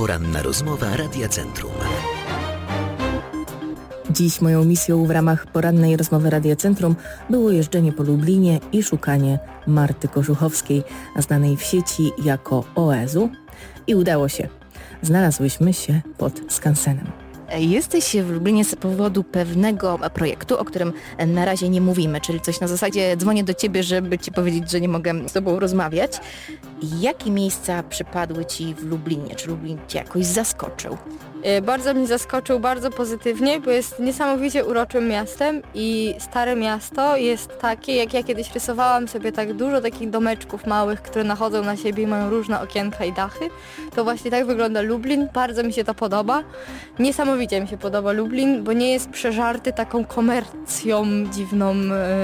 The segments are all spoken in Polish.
Poranna rozmowa Radia Centrum. Dziś moją misją w ramach porannej rozmowy Radia Centrum było jeżdżenie po Lublinie i szukanie Marty Koszuchowskiej, znanej w sieci jako Oezu. I udało się. Znalazłyśmy się pod skansenem. Jesteś w Lublinie z powodu pewnego projektu, o którym na razie nie mówimy, czyli coś na zasadzie dzwonię do Ciebie, żeby Ci powiedzieć, że nie mogę z Tobą rozmawiać. Jakie miejsca przypadły Ci w Lublinie? Czy Lublin Cię jakoś zaskoczył? Bardzo mnie zaskoczył, bardzo pozytywnie, bo jest niesamowicie uroczym miastem i Stare Miasto jest takie, jak ja kiedyś rysowałam sobie tak dużo takich domeczków małych, które nachodzą na siebie i mają różne okienka i dachy. To właśnie tak wygląda Lublin, bardzo mi się to podoba. Niesamowicie mi się podoba Lublin, bo nie jest przeżarty taką komercją dziwną,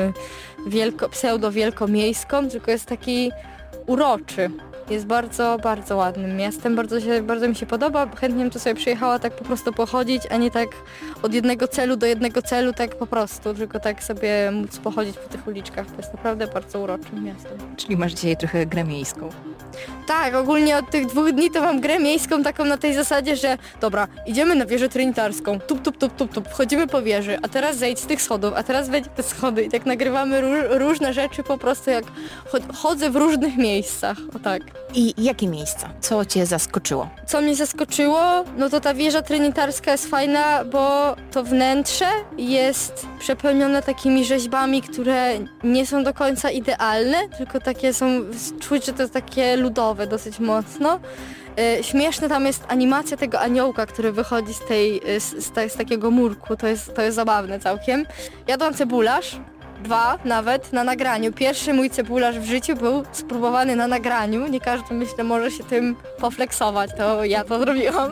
pseudo-wielkomiejską, tylko jest taki uroczy. Jest bardzo, bardzo ładnym miastem, bardzo mi się podoba. Chętnie bym tu sobie przyjechała tak po prostu pochodzić, a nie tak od jednego celu do jednego celu, tak po prostu, tylko tak sobie móc pochodzić po tych uliczkach. To jest naprawdę bardzo uroczym miastem. Czyli masz dzisiaj trochę grę miejską. Tak, ogólnie od tych 2 dni to mam grę miejską taką na tej zasadzie, że dobra, idziemy na wieżę trynitarską, tup, wchodzimy po wieży, a teraz zejdź z tych schodów, a teraz wejdź te schody i tak nagrywamy różne rzeczy po prostu jak chodzę w różnych miejscach, o tak. I jakie miejsca? Co Cię zaskoczyło? Co mnie zaskoczyło? No to ta wieża trinitarska jest fajna, bo to wnętrze jest przepełnione takimi rzeźbami, które nie są do końca idealne, tylko takie są, czuć, że to jest takie ludowe dosyć mocno. Śmieszna tam jest animacja tego aniołka, który wychodzi z takiego murku, to jest zabawne całkiem. Jadłam cebularz. 2 nawet na nagraniu. Pierwszy mój cebularz w życiu był spróbowany na nagraniu. Nie każdy, myślę, może się tym poflexować. To ja to zrobiłam.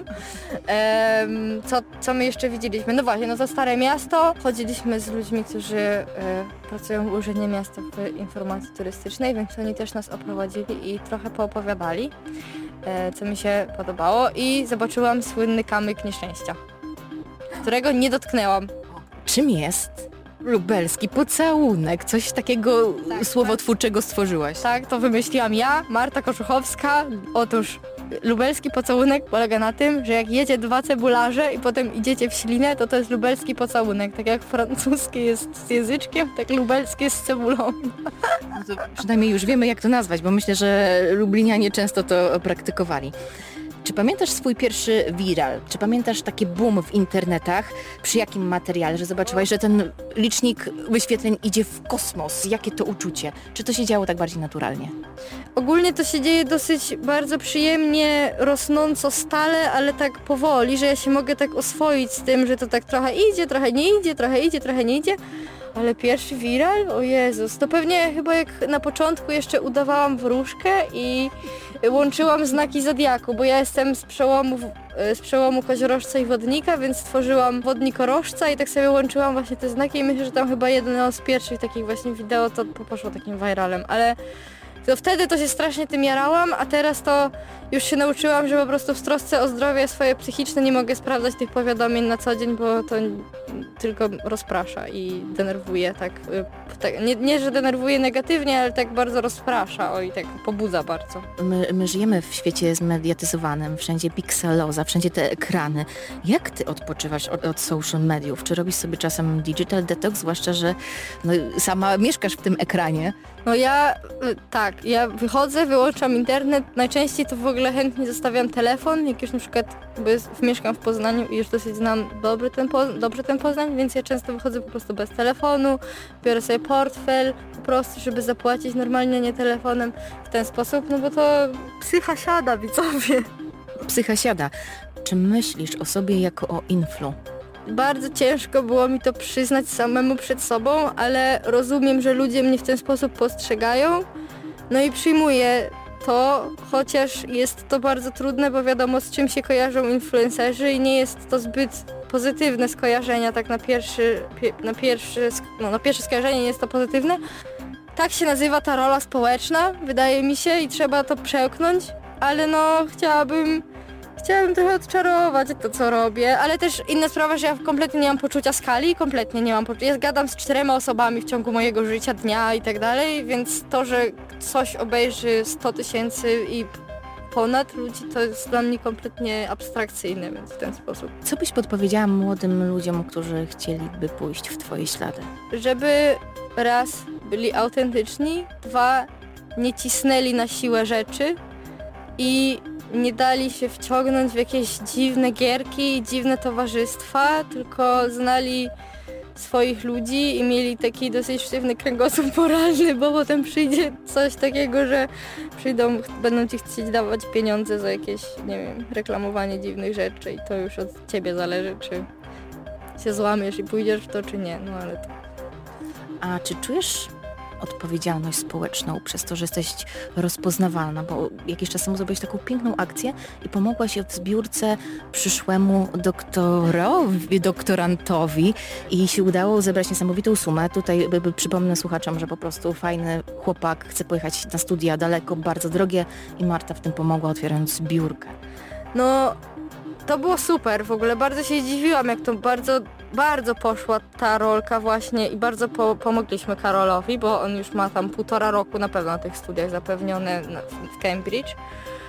Co my jeszcze widzieliśmy? No właśnie, no to Stare Miasto. Chodziliśmy z ludźmi, którzy pracują w Urzędzie Miasta w informacji turystycznej, więc oni też nas oprowadzili i trochę poopowiadali, co mi się podobało. I zobaczyłam słynny kamyk nieszczęścia, którego nie dotknęłam. Czym jest lubelski pocałunek? Coś takiego słowotwórczego stworzyłaś. Tak, to wymyśliłam ja, Marta Koszuchowska. Otóż lubelski pocałunek polega na tym, że jak jecie 2 cebularze i potem idziecie w ślinę, to jest lubelski pocałunek. Tak jak francuskie jest z języczkiem, tak lubelskie jest z cebulą. No to przynajmniej już wiemy, jak to nazwać, bo myślę, że lublinianie często to praktykowali. Czy pamiętasz swój pierwszy viral? Czy pamiętasz taki boom w internetach? Przy jakim materiale? Że zobaczyłaś, że ten licznik wyświetleń idzie w kosmos. Jakie to uczucie? Czy to się działo tak bardziej naturalnie? Ogólnie to się dzieje dosyć bardzo przyjemnie, rosnąco stale, ale tak powoli, że ja się mogę tak oswoić z tym, że to tak trochę idzie, trochę nie idzie, trochę idzie, trochę nie idzie. Ale pierwszy viral? O Jezus, to pewnie chyba jak na początku jeszcze udawałam wróżkę i łączyłam znaki zodiaku, bo ja jestem z przełomu koziorożca i wodnika, więc stworzyłam wodnikorożca i tak sobie łączyłam właśnie te znaki i myślę, że tam chyba jedno z pierwszych takich właśnie wideo to poszło takim viralem, ale to wtedy to się strasznie tym jarałam, a teraz to już się nauczyłam, że po prostu w trosce o zdrowie swoje psychiczne nie mogę sprawdzać tych powiadomień na co dzień, bo to tylko rozprasza i denerwuje tak nie, że denerwuje negatywnie, ale tak bardzo rozprasza i tak pobudza bardzo. My żyjemy w świecie zmediatyzowanym, wszędzie pikseloza, wszędzie te ekrany. Jak ty odpoczywasz od social mediów? Czy robisz sobie czasem digital detox, zwłaszcza, że sama mieszkasz w tym ekranie? No ja wychodzę, wyłączam internet, najczęściej to w ogóle chętnie zostawiam telefon, jak już na przykład mieszkam w Poznaniu i już dosyć znam dobrze ten Poznań, więc ja często wychodzę po prostu bez telefonu, biorę sobie portfel po prostu, żeby zapłacić normalnie, nie telefonem w ten sposób, no bo to psycha siada, widzowie. Psycha siada. Czy myślisz o sobie jako o influ? Bardzo ciężko było mi to przyznać samemu przed sobą, ale rozumiem, że ludzie mnie w ten sposób postrzegają, no i przyjmuję to, chociaż jest to bardzo trudne, bo wiadomo z czym się kojarzą influencerzy i nie jest to zbyt pozytywne skojarzenia, tak na pierwsze skojarzenie nie jest to pozytywne. Tak się nazywa ta rola społeczna, wydaje mi się, i trzeba to przełknąć, ale no chciałabym trochę odczarować to, co robię, ale też inna sprawa, że ja kompletnie nie mam poczucia skali, kompletnie nie mam poczucia. Ja gadam z 4 osobami w ciągu mojego życia, dnia i tak dalej, więc to, że coś obejrzy 100 000 i ponad ludzi, to jest dla mnie kompletnie abstrakcyjne, więc w ten sposób. Co byś podpowiedziała młodym ludziom, którzy chcieliby pójść w twoje ślady? Żeby raz byli autentyczni, dwa nie cisnęli na siłę rzeczy i nie dali się wciągnąć w jakieś dziwne gierki i dziwne towarzystwa, tylko znali swoich ludzi i mieli taki dosyć sztywny kręgosłup moralny, bo potem przyjdzie coś takiego, że będą ci chcieć dawać pieniądze za jakieś, nie wiem, reklamowanie dziwnych rzeczy i to już od ciebie zależy, czy się złamiesz i pójdziesz w to, czy nie, no ale to... A czy czujesz odpowiedzialność społeczną przez to, że jesteś rozpoznawalna, bo jakiś czas temu zrobiłeś taką piękną akcję i pomogłaś w zbiórce przyszłemu doktorantowi i się udało zebrać niesamowitą sumę. Tutaj przypomnę słuchaczom, że po prostu fajny chłopak chce pojechać na studia daleko, bardzo drogie i Marta w tym pomogła, otwierając zbiórkę. No, to było super, w ogóle bardzo się zdziwiłam, jak to bardzo poszła ta rolka właśnie i bardzo pomogliśmy Karolowi, bo on już ma tam 1,5 roku na pewno na tych studiach zapewnione w Cambridge.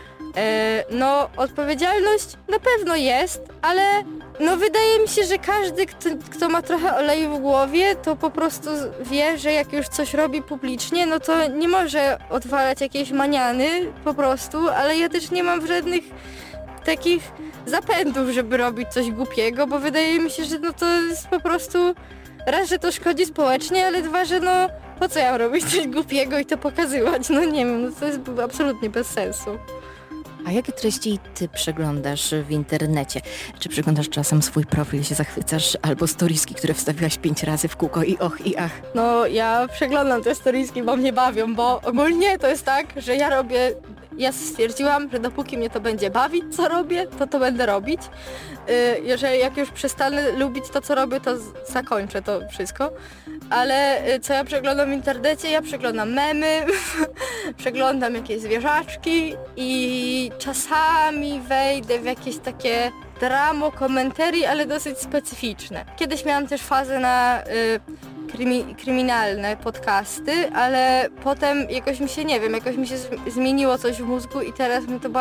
No, odpowiedzialność na pewno jest, ale no wydaje mi się, że każdy, kto ma trochę oleju w głowie, to po prostu wie, że jak już coś robi publicznie, no to nie może odwalać jakiejś maniany po prostu, ale ja też nie mam żadnych takich zapędów, żeby robić coś głupiego, bo wydaje mi się, że no to jest po prostu raz, że to szkodzi społecznie, ale dwa, że no po co ja mam robić coś głupiego i to pokazywać, no nie wiem, no to jest absolutnie bez sensu. A jakie treści ty przeglądasz w internecie? Czy przeglądasz czasem swój profil, się zachwycasz, albo storieski, które wstawiłaś 5 razy w kółko i och i ach? No ja przeglądam te storieski, bo mnie bawią, bo ogólnie to jest tak, że ja stwierdziłam, że dopóki mnie to będzie bawić, co robię, to będę robić. Jeżeli jak już przestanę lubić to, co robię, to zakończę to wszystko. Ale co ja przeglądam w internecie? Ja przeglądam memy, przeglądam jakieś zwierzaczki i czasami wejdę w jakieś takie dramo-komentarii, ale dosyć specyficzne. Kiedyś miałam też fazę na kryminalne podcasty, ale potem jakoś mi się, nie wiem, jakoś mi się zmieniło coś w mózgu i teraz mi to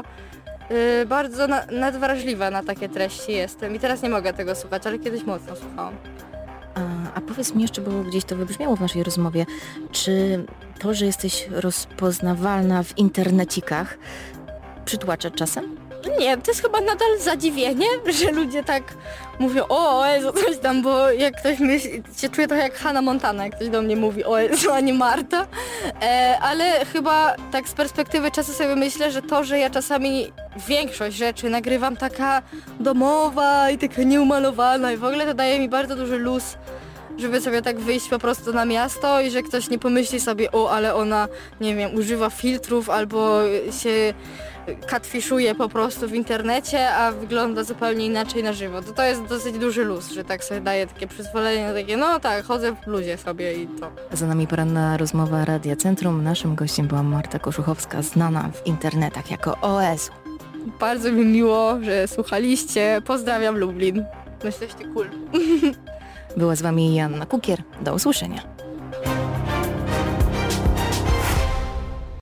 bardzo nadwrażliwa na takie treści jestem i teraz nie mogę tego słuchać, ale kiedyś mocno słuchałam. A powiedz mi jeszcze, bo gdzieś to wybrzmiało w naszej rozmowie, czy to, że jesteś rozpoznawalna w internecikach, przytłacza czasem? Nie, to jest chyba nadal zadziwienie, że ludzie tak mówią o Jezu, coś tam, bo jak ktoś myśli, się czuję trochę jak Hannah Montana, jak ktoś do mnie mówi o Jezu, a nie Marta, ale chyba tak z perspektywy czasu sobie myślę, że to, że ja czasami większość rzeczy nagrywam taka domowa i taka nieumalowana i w ogóle to daje mi bardzo duży luz, żeby sobie tak wyjść po prostu na miasto i że ktoś nie pomyśli sobie, o, ale ona, nie wiem, używa filtrów albo się catfishuje po prostu w internecie, a wygląda zupełnie inaczej na żywo. To jest dosyć duży luz, że tak sobie daje takie przyzwolenie, takie no tak, chodzę w bluzie sobie i to. Za nami poranna rozmowa Radia Centrum. Naszym gościem była Marta Koszuchowska, znana w internetach jako OS. Bardzo mi miło, że słuchaliście. Pozdrawiam Lublin. Jesteście cool. Była z wami Joanna Kukier. Do usłyszenia.